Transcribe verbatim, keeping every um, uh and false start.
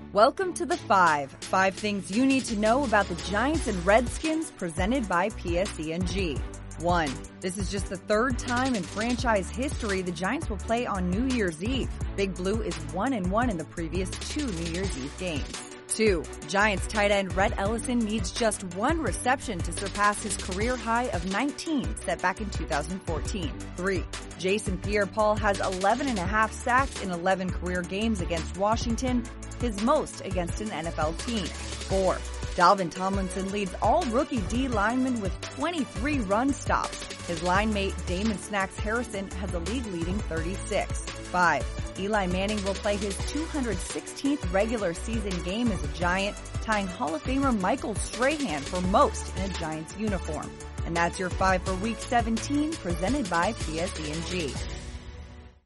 Welcome to The Five. Five things you need to know about the Giants and Redskins presented by P S E and G. One. This is just the third time in franchise history the Giants will play on New Year's Eve. Big Blue is one and one in the previous two New Year's Eve games. Two. Giants tight end Rhett Ellison needs just one reception to surpass his career high of nineteen set back in two thousand fourteen. Three. Jason Pierre-Paul has eleven and a half sacks in eleven career games against Washington, his most against an N F L team. Four. Dalvin Tomlinson leads all rookie D linemen with twenty-three run stops. His line mate Damon Snacks Harrison has a league-leading thirty-six. Five. Eli Manning will play his two hundred sixteenth regular season game as a Giant, tying Hall of Famer Michael Strahan for most in a Giants uniform. And that's your five for Week seventeen, presented by P S E and G.